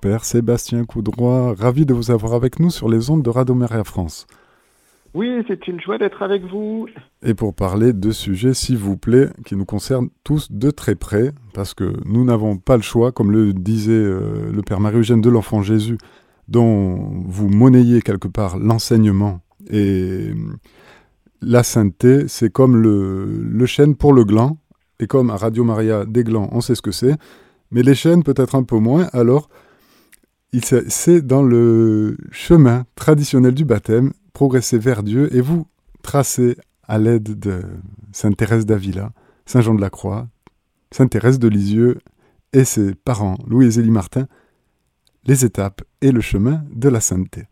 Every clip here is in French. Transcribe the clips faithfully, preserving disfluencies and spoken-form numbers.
Père Sébastien Coudroy, ravi de vous avoir avec nous sur les ondes de Radio Maria France. Oui, c'est une joie d'être avec vous. Et pour parler de sujets, s'il vous plaît, qui nous concernent tous de très près, parce que nous n'avons pas le choix, comme le disait euh, le Père Marie-Eugène de l'Enfant Jésus, dont vous monnayez quelque part l'enseignement. Et la sainteté, c'est comme le, le chêne pour le gland, et comme à Radio Maria, des glands, on sait ce que c'est, mais les chênes peut-être un peu moins, alors c'est dans le chemin traditionnel du baptême, progresser vers Dieu, et vous tracez à l'aide de Sainte Thérèse d'Avila, Saint Jean de la Croix, Sainte Thérèse de Lisieux et ses parents, Louis et Zélie Martin, les étapes et le chemin de la sainteté.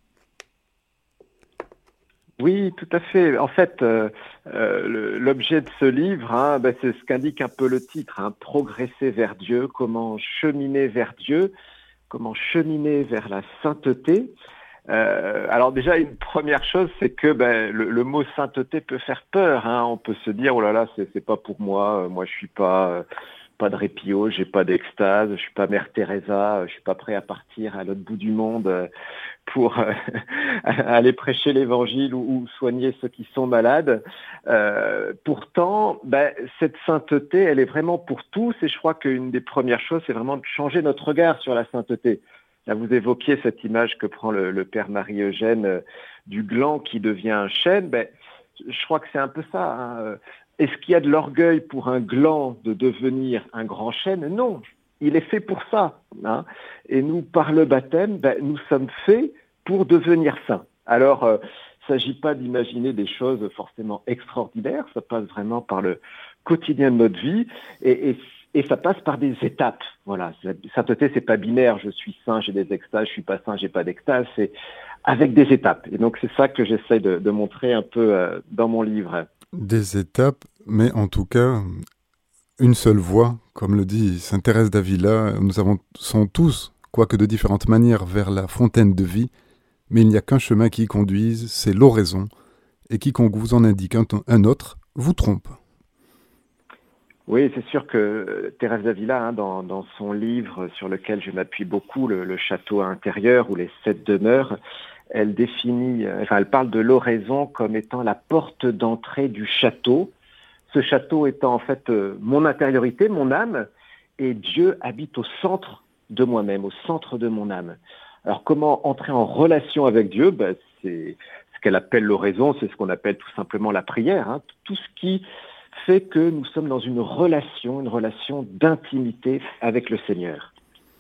Oui, tout à fait. En fait, euh, euh, l'objet de ce livre, hein, ben, c'est ce qu'indique un peu le titre, hein, progresser vers Dieu, comment cheminer vers Dieu, comment cheminer vers la sainteté. Euh, alors déjà, une première chose, c'est que ben, le, le mot sainteté peut faire peur. Hein. On peut se dire, oh là là, c'est, c'est pas pour moi. Moi, je suis pas, euh, pas de répio, j'ai pas d'extase, je suis pas Mère Teresa, je suis pas prêt à partir à l'autre bout du monde euh, pour euh, aller prêcher l'Évangile ou, ou soigner ceux qui sont malades. Euh, pourtant, ben, cette sainteté, elle est vraiment pour tous. Et je crois qu'une des premières choses, c'est vraiment de changer notre regard sur la sainteté. Là, vous évoquiez cette image que prend le, le Père Marie-Eugène euh, du gland qui devient un chêne. Ben, je crois que c'est un peu ça. Hein. Est-ce qu'il y a de l'orgueil pour un gland de devenir un grand chêne ? Non, il est fait pour ça. Hein. Et nous, par le baptême, ben, nous sommes faits pour devenir saints. Alors, euh, il ne s'agit pas d'imaginer des choses forcément extraordinaires. Ça passe vraiment par le quotidien de notre vie. Et, et Et ça passe par des étapes. Voilà, la sainteté, c'est pas binaire. Je suis saint, j'ai des extases. Je suis pas saint, j'ai pas d'extase. C'est avec des étapes. Et donc c'est ça que j'essaie de, de montrer un peu euh, dans mon livre. Des étapes, mais en tout cas une seule voie, comme le dit Sainte Thérèse d'Avila. Nous avançons tous, quoique de différentes manières, vers la fontaine de vie, mais il n'y a qu'un chemin qui y conduise, c'est l'oraison. Et quiconque vous en indique un, un autre vous trompe. Oui, c'est sûr que Thérèse d'Avila, hein, dans, dans son livre sur lequel je m'appuie beaucoup, le, le château intérieur ou les sept demeures, elle définit, enfin, elle parle de l'oraison comme étant la porte d'entrée du château. Ce château étant en fait euh, mon intériorité, mon âme, et Dieu habite au centre de moi-même, au centre de mon âme. Alors, comment entrer en relation avec Dieu ? Ben, c'est ce qu'elle appelle l'oraison, c'est ce qu'on appelle tout simplement la prière. Hein, tout ce qui fait que nous sommes dans une relation, une relation d'intimité avec le Seigneur.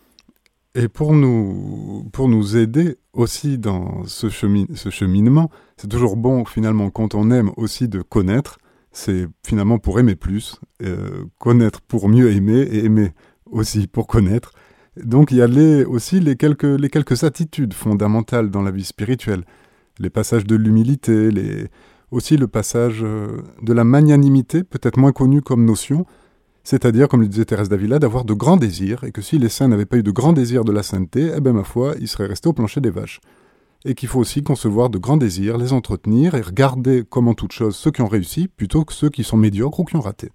Et pour nous, pour nous aider aussi dans ce, chemin, ce cheminement, c'est toujours bon finalement quand on aime aussi de connaître, c'est finalement pour aimer plus, euh, connaître pour mieux aimer et aimer aussi pour connaître. Donc il y a les, aussi les quelques, les quelques attitudes fondamentales dans la vie spirituelle, les passages de l'humilité, les... aussi le passage de la magnanimité, peut-être moins connu comme notion, c'est-à-dire, comme le disait Thérèse d'Avila, d'avoir de grands désirs, et que si les saints n'avaient pas eu de grands désirs de la sainteté, eh bien, ma foi, ils seraient restés au plancher des vaches. Et qu'il faut aussi concevoir de grands désirs, les entretenir, et regarder, comme en toute chose, ceux qui ont réussi, plutôt que ceux qui sont médiocres ou qui ont raté.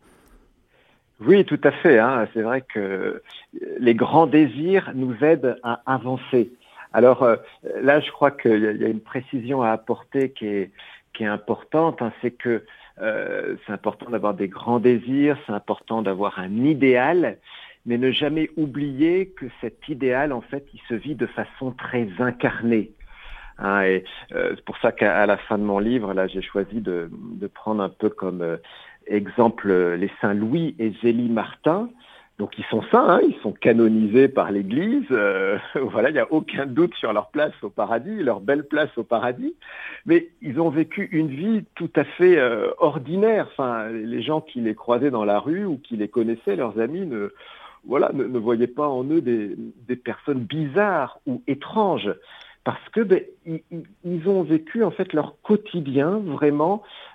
Oui, tout à fait. Hein. C'est vrai que les grands désirs nous aident à avancer. Alors euh, là, je crois qu'il y a, il y a une précision à apporter qui est, qui est importante, hein, c'est que euh, c'est important d'avoir des grands désirs, c'est important d'avoir un idéal, mais ne jamais oublier que cet idéal, en fait, il se vit de façon très incarnée. Hein, et euh, c'est pour ça qu'à la fin de mon livre, là, j'ai choisi de, de prendre un peu comme euh, exemple les saints Louis et Zélie Martin. Donc ils sont saints, hein, ils sont canonisés par l'Église, euh, voilà, il n'y a aucun doute sur leur place au paradis, leur belle place au paradis, mais ils ont vécu une vie tout à fait euh, ordinaire. Enfin, les gens qui les croisaient dans la rue ou qui les connaissaient, leurs amis, ne, voilà, ne, ne voyaient pas en eux des, des personnes bizarres ou étranges, parce que ben, ils, ils ont vécu en fait leur quotidien vraiment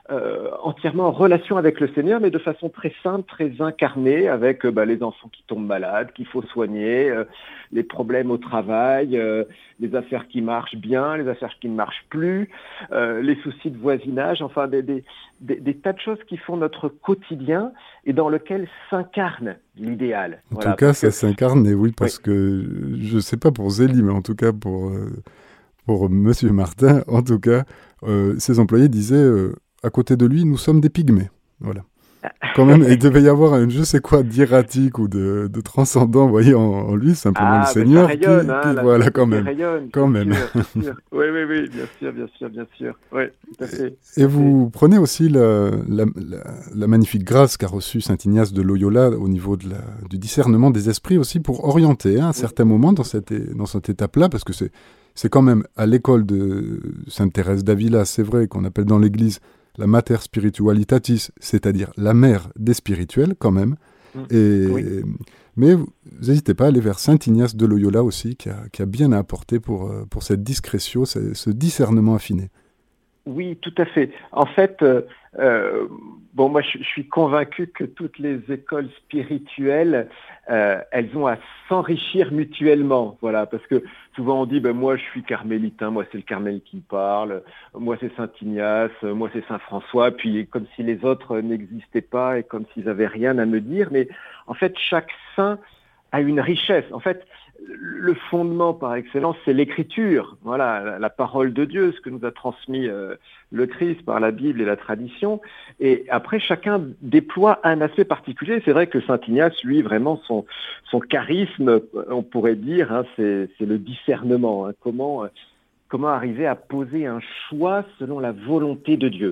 euh, entièrement en relation avec le Seigneur, mais de façon très simple, très incarnée, avec euh, bah, les enfants qui tombent malades, qu'il faut soigner, euh, les problèmes au travail, euh, les affaires qui marchent bien, les affaires qui ne marchent plus, euh, les soucis de voisinage, enfin des, des, des, des tas de choses qui font notre quotidien et dans lequel s'incarne l'idéal. En Voilà, tout cas, ça que, s'incarne, et oui, oui. parce que je ne sais pas pour Zélie, mais en tout cas pour, euh, pour Monsieur Martin, en tout cas, euh, ses employés disaient, euh, à côté de lui, nous sommes des pygmées. Voilà. Quand même, il devait y avoir un je sais quoi d'hiératique ou de, de transcendant, vous voyez, en, en lui, simplement Ah, le ben Seigneur ça rayonne, qui, hein, qui la voilà, quand sainteté même, rayonne, quand c'est même. sûr, c'est sûr. Oui, oui, oui, bien sûr, bien sûr, bien sûr. Oui, tout à fait. Et vous prenez aussi la, la, la, la magnifique grâce qu'a reçue saint Ignace de Loyola au niveau de la, du discernement des esprits aussi pour orienter hein, à un Oui. certain moment dans cette, dans cette étape-là, parce que c'est, c'est quand même à l'école de sainte Thérèse d'Avila, c'est vrai qu'on appelle dans l'Église la mater spiritualitatis, c'est-à-dire la mère des spirituels quand même. Mm. Et, Oui. mais vous n'hésitez pas à aller vers saint Ignace de Loyola aussi, qui a, qui a bien à apporter pour, pour cette discrétion, ce, ce discernement affiné. Oui, tout à fait. En fait, euh, euh, bon, moi, je, je suis convaincu que toutes les écoles spirituelles, euh, elles ont à s'enrichir mutuellement, voilà, parce que souvent on dit, ben moi, je suis carmélitain, moi c'est le Carmel qui parle, moi c'est Saint Ignace, moi c'est Saint François, puis comme si les autres n'existaient pas et comme s'ils avaient rien à me dire, mais en fait, chaque saint a une richesse. En fait, le fondement par excellence, c'est l'écriture. Voilà, la, la parole de Dieu, ce que nous a transmis euh, le Christ par la Bible et la tradition. Et après, chacun déploie un aspect particulier. C'est vrai que saint Ignace, lui, vraiment, son, son charisme, on pourrait dire, hein, c'est, c'est le discernement. Hein, comment, comment arriver à poser un choix selon la volonté de Dieu.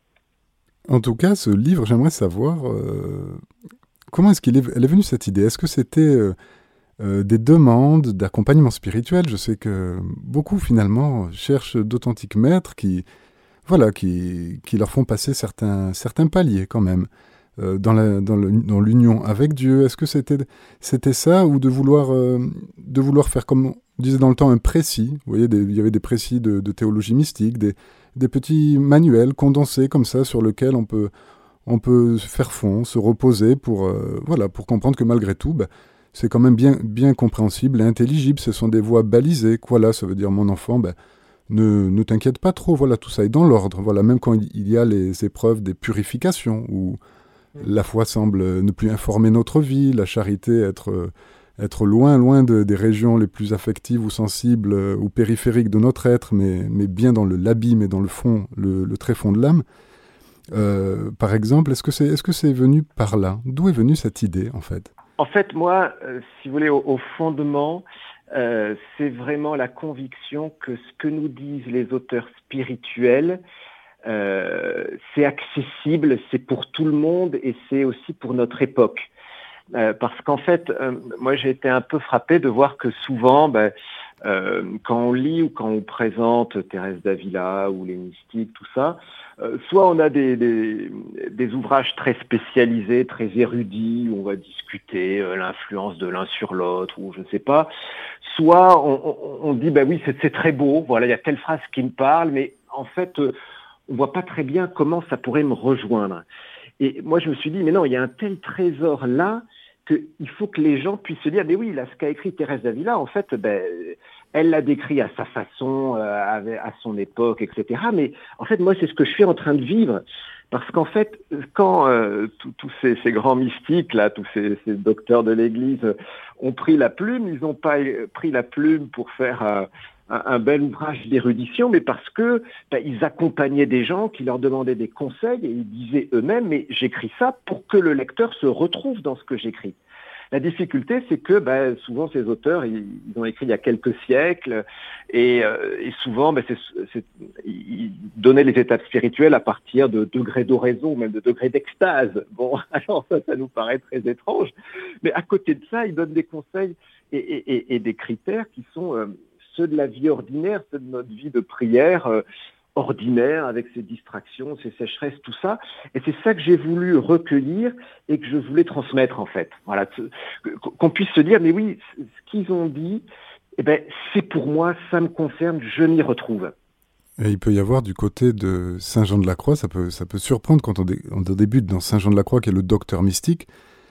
En tout cas, ce livre, j'aimerais savoir euh, comment est-ce qu'il est, elle est venue cette idée. Est-ce que c'était euh, Euh, des demandes d'accompagnement spirituel? Je sais que beaucoup finalement cherchent d'authentiques maîtres qui, voilà, qui, qui leur font passer certains, certains paliers quand même euh, dans, la, dans, le, dans l'union avec Dieu. Est-ce que c'était, c'était ça ou de vouloir, euh, de vouloir faire comme on disait dans le temps un précis? Vous voyez, des, il y avait des précis de, de théologie mystique, des, des petits manuels condensés comme ça sur lesquels on peut, on peut faire fond, se reposer pour, euh, voilà, pour comprendre que malgré tout, bah, c'est quand même bien, bien compréhensible et intelligible. Ce sont des voies balisées. Voilà, ça veut dire, mon enfant, ben, ne, ne t'inquiète pas trop. Voilà, tout ça est dans l'ordre. Voilà, même quand il y a les épreuves des purifications, où la foi semble ne plus informer notre vie, la charité être, être loin, loin de, des régions les plus affectives ou sensibles ou périphériques de notre être, mais, mais bien dans le l'abîme et dans le fond, le, le tréfonds de l'âme. Euh, par exemple, est-ce que c'est, est-ce que c'est venu par là? D'où est venue cette idée, en fait? En fait, moi, euh, si vous voulez, au, au fondement, euh, c'est vraiment la conviction que ce que nous disent les auteurs spirituels, euh, c'est accessible, c'est pour tout le monde et c'est aussi pour notre époque. Euh, parce qu'en fait, euh, moi, j'ai été un peu frappé de voir que souvent, ben, euh, quand on lit ou quand on présente Thérèse d'Avila ou les mystiques, tout ça, Euh, soit on a des, des, des ouvrages très spécialisés, très érudits, où on va discuter euh, l'influence de l'un sur l'autre, ou je ne sais pas. Soit on, on, on dit, bah oui, c'est, c'est très beau, voilà, il y a telle phrase qui me parle, mais en fait, euh, on voit pas très bien comment ça pourrait me rejoindre. Et moi, je me suis dit, mais non, il y a un tel trésor là, qu'il faut que les gens puissent se dire, mais oui, là, ce qu'a écrit Thérèse d'Avila, en fait, ben, elle l'a décrit à sa façon, euh, à son époque, et cetera. Mais en fait, moi, c'est ce que je suis en train de vivre. Parce qu'en fait, quand euh, tous ces, ces grands mystiques, là, tous ces, ces docteurs de l'Église ont pris la plume, ils n'ont pas pris la plume pour faire euh, un, un bel ouvrage d'érudition, mais parce que ben, ils accompagnaient des gens qui leur demandaient des conseils et ils disaient eux-mêmes, mais j'écris ça pour que le lecteur se retrouve dans ce que j'écris. La difficulté, c'est que ben, souvent ces auteurs, ils, ils ont écrit il y a quelques siècles et, euh, et souvent, ben, c'est, c'est, ils donnaient les étapes spirituelles à partir de degrés d'oraison, même de degrés d'extase. Bon, alors ça, ça nous paraît très étrange. Mais à côté de ça, ils donnent des conseils et, et, et, et des critères qui sont euh, ceux de la vie ordinaire, ceux de notre vie de prière euh, ordinaire, avec ses distractions, ses sécheresses, tout ça. Et c'est ça que j'ai voulu recueillir et que je voulais transmettre, en fait. Voilà, qu'on puisse se dire, mais oui, ce qu'ils ont dit, eh ben, c'est pour moi, ça me concerne, je m'y retrouve. Et il peut y avoir du côté de Saint Jean de la Croix, ça peut, ça peut surprendre quand on, dé, on débute dans Saint Jean de la Croix, qui est le docteur mystique,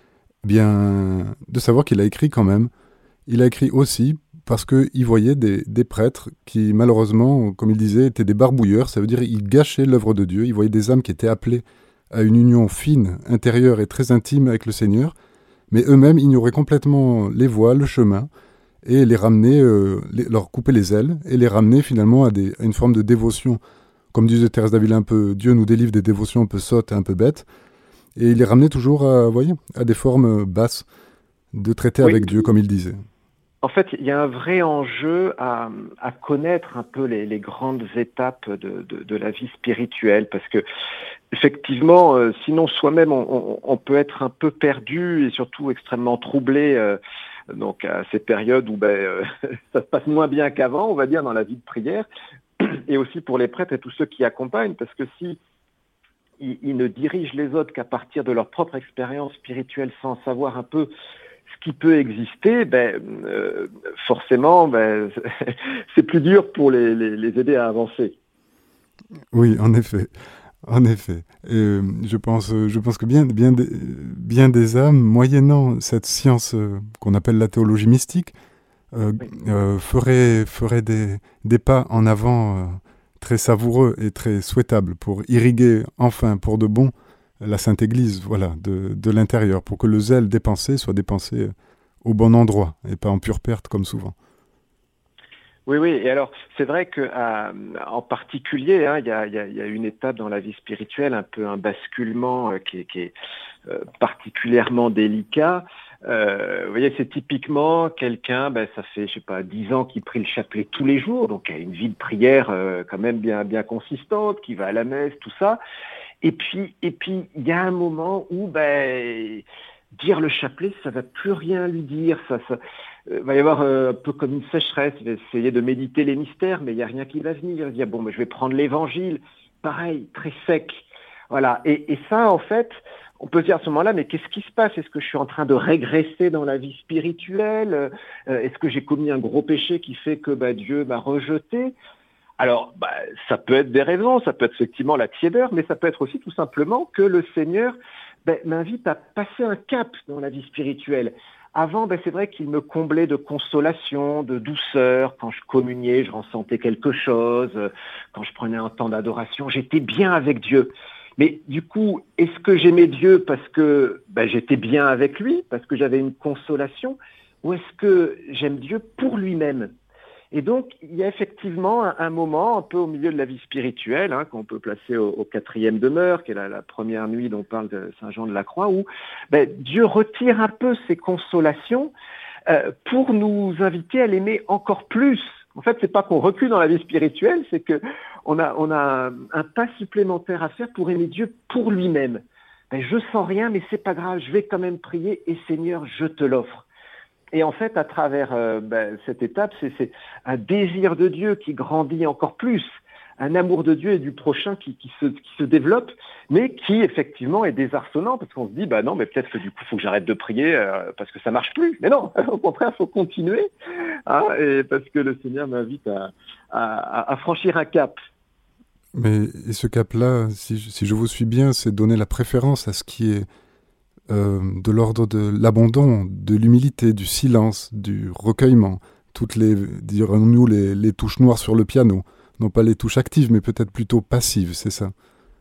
bien de savoir qu'il a écrit quand même. Il a écrit aussi parce qu'il voyait des, des prêtres qui, malheureusement, comme il disait, étaient des barbouilleurs. Ça veut dire qu'ils gâchaient l'œuvre de Dieu. Il voyait des âmes qui étaient appelées à une union fine, intérieure et très intime avec le Seigneur, mais eux-mêmes ignoraient complètement les voies, le chemin, et les ramener, euh, les, leur couper les ailes, et les ramener finalement à, des, à une forme de dévotion. Comme disait Thérèse d'Avila un peu, Dieu nous délivre des dévotions un peu sottes et un peu bêtes, et il les ramenait toujours à, voyez, à des formes basses, de traiter Oui. avec Dieu, comme il disait. En fait, il y a un vrai enjeu à, à connaître un peu les, les grandes étapes de, de, de la vie spirituelle, parce que effectivement, euh, sinon soi-même, on, on, on peut être un peu perdu et surtout extrêmement troublé. Euh, donc à ces périodes où ben, euh, ça se passe moins bien qu'avant, on va dire, dans la vie de prière, et aussi pour les prêtres et tous ceux qui accompagnent, parce que si ils, ils ne dirigent les autres qu'à partir de leur propre expérience spirituelle sans savoir un peu ce qui peut exister, ben, euh, forcément, ben, c'est plus dur pour les, les, les aider à avancer. Oui, en effet. En effet. Et je pense, je pense que bien, bien, des, bien des âmes, moyennant cette science euh, qu'on appelle la théologie mystique, euh, Oui. euh, feraient, feraient des, des pas en avant euh, très savoureux et très souhaitables pour irriguer enfin pour de bon la Sainte Église, voilà, de, de l'intérieur, pour que le zèle dépensé soit dépensé au bon endroit et pas en pure perte comme souvent. Oui, oui. Et alors, c'est vrai que euh, en particulier, hein, il y, a, y, a, y a une étape dans la vie spirituelle, un peu un basculement euh, qui est, qui est euh, particulièrement délicat. Euh, vous voyez, c'est typiquement quelqu'un, ben, ça fait, je sais pas, dix ans qu'il prie le chapelet tous les jours, donc il a une vie de prière euh, quand même bien, bien consistante, qui va à la messe, tout ça. Et puis, et puis, il y a un moment où, ben, dire le chapelet, ça va plus rien lui dire. Ça, ça euh, va y avoir euh, un peu comme une sécheresse. Il va essayer de méditer les mystères, mais il n'y a rien qui va venir. Il va dire bon, ben, je vais prendre l'Évangile. Pareil, très sec. Voilà. Et, et ça, en fait, on peut se dire à ce moment-là, mais qu'est-ce qui se passe? Est-ce que je suis en train de régresser dans la vie spirituelle? euh, Est-ce que j'ai commis un gros péché qui fait que bah, Dieu m'a rejeté? Alors, bah, ça peut être des raisons, ça peut être effectivement la tiédeur, mais ça peut être aussi tout simplement que le Seigneur ben, m'invite à passer un cap dans la vie spirituelle. Avant, ben, c'est vrai qu'il me comblait de consolation, de douceur. Quand je communiais, je ressentais quelque chose. Quand je prenais un temps d'adoration, j'étais bien avec Dieu. Mais du coup, est-ce que j'aimais Dieu parce que ben, j'étais bien avec lui, parce que j'avais une consolation, ou est-ce que j'aime Dieu pour lui-même? Et donc, il y a effectivement un, un moment, un peu au milieu de la vie spirituelle, hein, qu'on peut placer au, au quatrième demeure, qui est la, la première nuit dont parle de Saint Jean de la Croix, où ben, Dieu retire un peu ses consolations euh, pour nous inviter à l'aimer encore plus. En fait, c'est pas qu'on recule dans la vie spirituelle, c'est que on a, on a un, un pas supplémentaire à faire pour aimer Dieu pour lui-même. Ben, je sens rien, mais c'est pas grave, je vais quand même prier et Seigneur, je te l'offre. Et en fait, à travers euh, ben, cette étape, c'est, c'est un désir de Dieu qui grandit encore plus, un amour de Dieu et du prochain qui, qui, se, qui se développe, mais qui effectivement est désarçonnant, parce qu'on se dit, bah non, mais peut-être que du coup, il faut que j'arrête de prier euh, parce que ça marche plus. Mais non, au contraire, il faut continuer, hein, et parce que le Seigneur m'invite à, à, à franchir un cap. Mais et ce cap-là, si, si je vous suis bien, c'est donner la préférence à ce qui est Euh, de l'ordre de l'abandon, de l'humilité, du silence, du recueillement, toutes les, dirons-nous, les, les touches noires sur le piano. Non pas les touches actives, mais peut-être plutôt passives, c'est ça?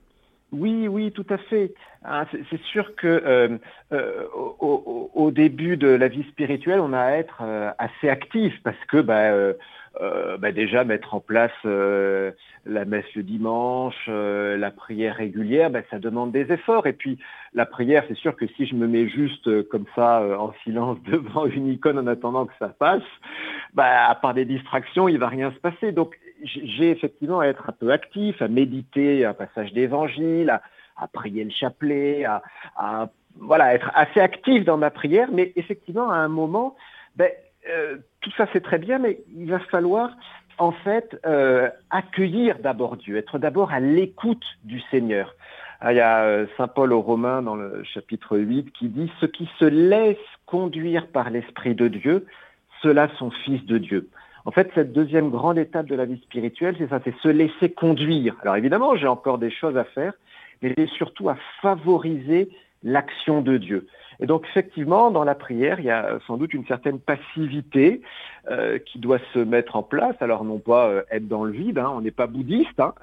Oui, oui, tout à fait. Ah, c'est, c'est sûr que euh, euh, au, au, au début de la vie spirituelle, on a à être euh, assez actif parce que bah, euh, euh, bah, déjà mettre en place euh, la messe le dimanche, euh, la prière régulière, bah, ça demande des efforts. Et puis la prière, c'est sûr que si je me mets juste euh, comme ça euh, en silence devant une icône en attendant que ça passe, bah, à part des distractions, il va rien se passer. Donc j'ai effectivement à être un peu actif, à méditer un passage d'évangile, à, à prier le chapelet, à, à voilà, être assez actif dans ma prière. Mais effectivement, à un moment, ben, euh, tout ça c'est très bien, mais il va falloir en fait euh, accueillir d'abord Dieu, être d'abord à l'écoute du Seigneur. Ah, il y a euh, Saint Paul aux Romains dans le chapitre huit qui dit « Ceux qui se laissent conduire par l'Esprit de Dieu, ceux-là sont fils de Dieu ». En fait, cette deuxième grande étape de la vie spirituelle, c'est ça, c'est se laisser conduire. Alors évidemment, j'ai encore des choses à faire, mais c'est surtout à favoriser l'action de Dieu. Et donc effectivement, dans la prière, il y a sans doute une certaine passivité euh, qui doit se mettre en place. Alors non pas euh, être dans le vide, hein, on n'est pas bouddhiste, hein,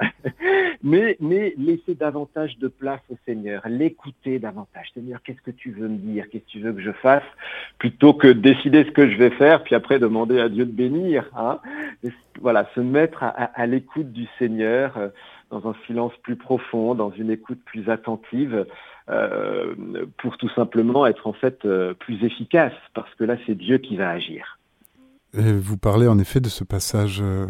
mais, mais laisser davantage de place au Seigneur, l'écouter davantage. Seigneur, qu'est-ce que tu veux me dire, qu'est-ce que tu veux que je fasse, plutôt que de décider ce que je vais faire, puis après demander à Dieu de bénir. Hein. Et, voilà, se mettre à, à, à l'écoute du Seigneur, euh, dans un silence plus profond, dans une écoute plus attentive, euh, pour tout simplement être en fait euh, plus efficace, parce que là c'est Dieu qui va agir. Et vous parlez en effet de ce passage, euh,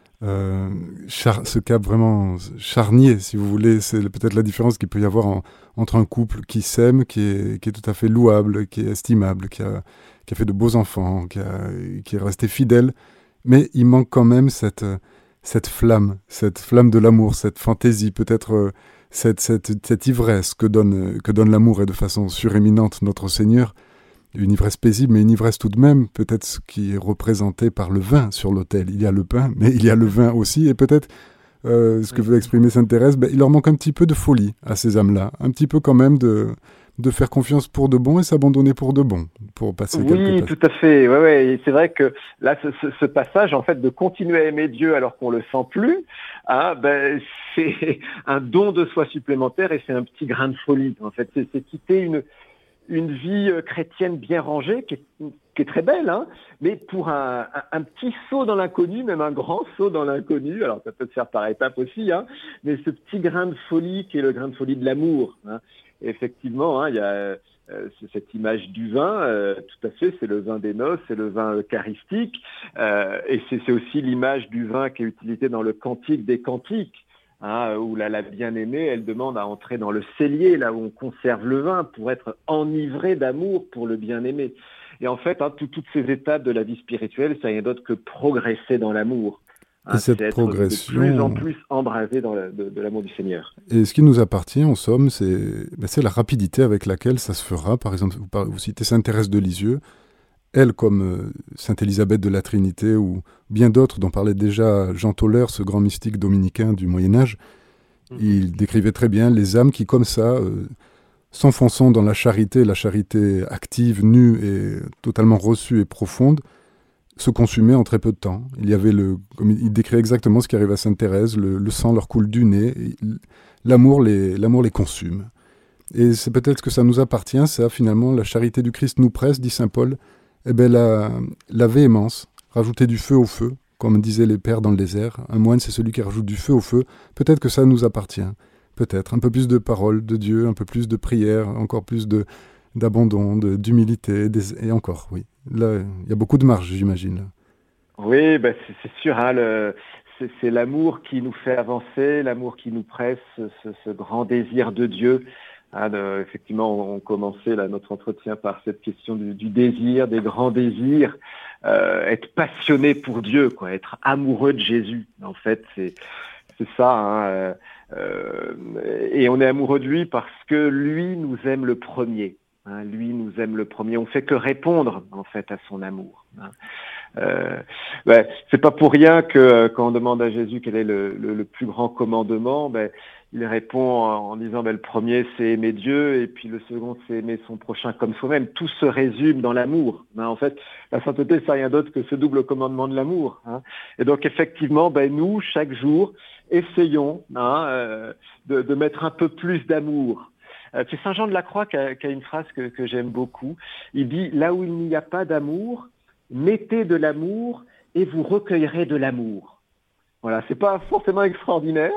euh, char- ce cap vraiment charnier, si vous voulez, c'est peut-être la différence qu'il peut y avoir en, entre un couple qui s'aime, qui est, qui est tout à fait louable, qui est estimable, qui a, qui a fait de beaux enfants, qui, a, qui est resté fidèle, mais il manque quand même cette... cette flamme, cette flamme de l'amour, cette fantaisie, peut-être euh, cette, cette, cette ivresse que donne, que donne l'amour et de façon suréminente notre Seigneur, une ivresse paisible, mais une ivresse tout de même, peut-être ce qui est représenté par le vin sur l'autel. Il y a le pain, mais il y a le vin aussi, et peut-être euh, ce que veut exprimer Sainte Thérèse, ben, il leur manque un petit peu de folie à ces âmes-là, un petit peu quand même de... de faire confiance pour de bon et s'abandonner pour de bon, pour passer quelques Oui, tout à fait. Ouais, ouais. Et c'est vrai que là, ce, ce, ce passage, en fait, de continuer à aimer Dieu alors qu'on le sent plus, hein, ben, c'est un don de soi supplémentaire et c'est un petit grain de folie. En fait, c'est, c'est quitter une une vie chrétienne bien rangée, qui est, qui est très belle, hein, mais pour un, un, un petit saut dans l'inconnu, même un grand saut dans l'inconnu. Alors ça peut se faire par étapes aussi, hein, mais ce petit grain de folie qui est le grain de folie de l'amour. Hein. Et effectivement, hein, il y a euh, cette image du vin, euh, tout à fait, c'est le vin des noces, c'est le vin eucharistique, euh, et c'est, c'est aussi l'image du vin qui est utilisée dans le Cantique des Cantiques. Hein, où là, la bien-aimée, elle demande à entrer dans le cellier, là où on conserve le vin, pour être enivrée d'amour pour le bien-aimé. Et en fait, hein, tout, toutes ces étapes de la vie spirituelle, ça n'est d'autre que progresser dans l'amour. Hein, et cette c'est progression... être de plus en plus embrasé dans la, de, de l'amour du Seigneur. Et ce qui nous appartient, en somme, c'est, ben, c'est la rapidité avec laquelle ça se fera. Par exemple, vous, parlez, vous citez Sainte Thérèse de Lisieux, elle, comme euh, Sainte Élisabeth de la Trinité, ou bien d'autres dont parlait déjà Jean Toller, ce grand mystique dominicain du Moyen-Âge, mmh. il décrivait très bien les âmes qui, comme ça, euh, s'enfonçant dans la charité, la charité active, nue et totalement reçue et profonde, se consumaient en très peu de temps. Il y avait le, comme il décrit exactement ce qui arrive à Sainte Thérèse, le, le sang leur coule du nez, et l'amour les, l'amour les consume. Et c'est peut-être que ça nous appartient, ça, finalement, la charité du Christ nous presse, dit saint Paul. Eh bien, la, la véhémence, rajouter du feu au feu, comme disaient les pères dans le désert. Un moine, c'est celui qui rajoute du feu au feu. Peut-être que ça nous appartient. Peut-être. Un peu plus de parole de Dieu, un peu plus de prière, encore plus de, d'abandon, de, d'humilité, des, et encore, oui. Là, il y a beaucoup de marge, j'imagine. Là. Oui, ben c'est, c'est sûr. Hein, le, c'est, c'est l'amour qui nous fait avancer, l'amour qui nous presse, ce, ce grand désir de Dieu. Hein, de, effectivement, on, on commençait là, notre entretien par cette question du, du désir, des grands désirs, euh, être passionné pour Dieu, quoi, être amoureux de Jésus. En fait, c'est, c'est ça. Hein, euh, et on est amoureux de lui parce que lui nous aime le premier. Hein, lui nous aime le premier. On fait que répondre en fait à son amour. Hein. Euh, ben, c'est pas pour rien que euh, quand on demande à Jésus quel est le, le, le plus grand commandement, ben, il répond en, en disant ben, le premier c'est aimer Dieu et puis le second c'est aimer son prochain comme soi-même. Tout se résume dans l'amour. Hein. En fait, la sainteté c'est rien d'autre que ce double commandement de l'amour. Hein. Et donc effectivement, ben, nous chaque jour essayons hein, euh, de, de mettre un peu plus d'amour. Euh, c'est Saint Jean de la Croix qui a, qui a une phrase que, que j'aime beaucoup. Il dit là où il n'y a pas d'amour, mettez de l'amour et vous recueillerez de l'amour. Voilà, c'est pas forcément extraordinaire,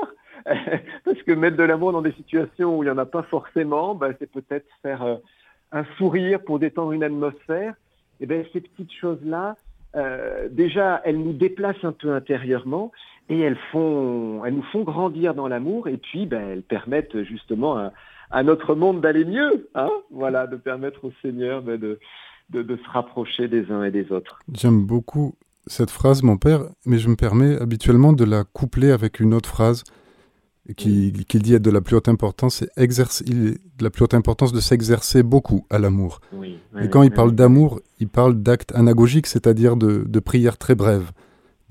parce que mettre de l'amour dans des situations où il n'y en a pas forcément, ben, c'est peut-être faire euh, un sourire pour détendre une atmosphère. Et ben ces petites choses-là, euh, déjà, elles nous déplacent un peu intérieurement et elles font, elles nous font grandir dans l'amour. Et puis, ben, elles permettent justement à, à notre monde d'aller mieux. Hein, voilà, de permettre au Seigneur ben, de De, de se rapprocher des uns et des autres. J'aime beaucoup cette phrase, mon père, mais je me permets habituellement de la coupler avec une autre phrase qui, oui. qui dit être de la plus haute importance, c'est exercer, il est de la plus haute importance de s'exercer beaucoup à l'amour. Oui, oui, et quand oui, il parle oui. d'amour, il parle d'actes anagogiques, c'est-à-dire de, de prières très brèves.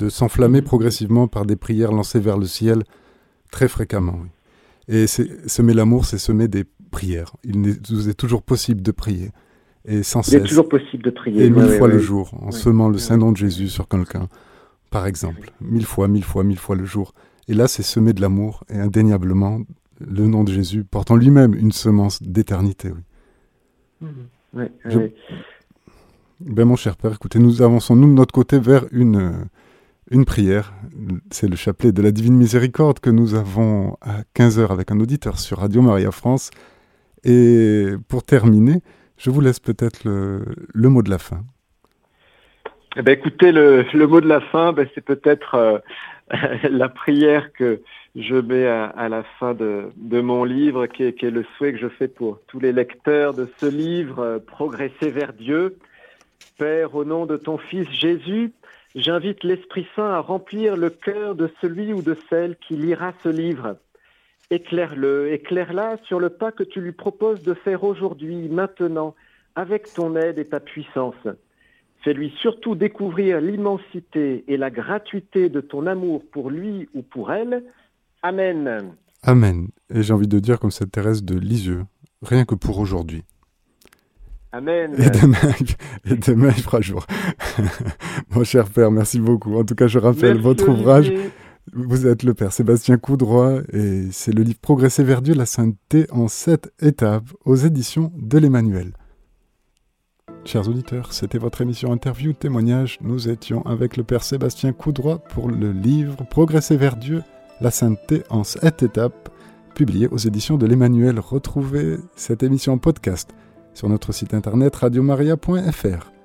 de s'enflammer progressivement par des prières lancées vers le ciel très fréquemment. Oui. Et c'est, semer l'amour, c'est semer des prières. Il nous est toujours possible de prier. Et sans cesse. Il est toujours possible de prier. Et mille ouais, fois ouais, le ouais. jour, en ouais. semant le ouais. Saint-Nom de Jésus sur quelqu'un, par exemple. Ouais. Mille fois, mille fois, mille fois le jour. Et là, c'est semer de l'amour. Et indéniablement, le nom de Jésus porte en lui-même une semence d'éternité. Oui. Mmh. Ouais, Je... ouais. Ben, mon cher Père, écoutez, nous avançons, nous, de notre côté, vers une, une prière. C'est le chapelet de la Divine Miséricorde que nous avons à quinze heures avec un auditeur sur Radio Maria France. Et pour terminer, je vous laisse peut-être le, le mot de la fin. Eh ben, écoutez, le, le mot de la fin, ben, c'est peut-être euh, la prière que je mets à, à la fin de, de mon livre, qui est, qui est le souhait que je fais pour tous les lecteurs de ce livre, euh, Progresser vers Dieu. Père, au nom de ton Fils Jésus, j'invite l'Esprit Saint à remplir le cœur de celui ou de celle qui lira ce livre. Éclaire-le, éclaire-la sur le pas que tu lui proposes de faire aujourd'hui, maintenant, avec ton aide et ta puissance. Fais-lui surtout découvrir l'immensité et la gratuité de ton amour pour lui ou pour elle. Amen. Amen. Et j'ai envie de dire comme cette Thérèse de Lisieux, rien que pour aujourd'hui. Amen. Et demain, et demain il fera jour. Mon cher Père, merci beaucoup. En tout cas, je rappelle Merci votre Olivier. ouvrage. Vous êtes le Père Sébastien Coudroy et c'est le livre Progresser vers Dieu, la sainteté en sept étapes aux éditions de l'Emmanuel. Chers auditeurs, c'était votre émission Interview Témoignage. Nous étions avec le Père Sébastien Coudroy pour le livre Progresser vers Dieu, la sainteté en sept étapes, publié aux éditions de l'Emmanuel. Retrouvez cette émission en podcast sur notre site internet radio maria point f r.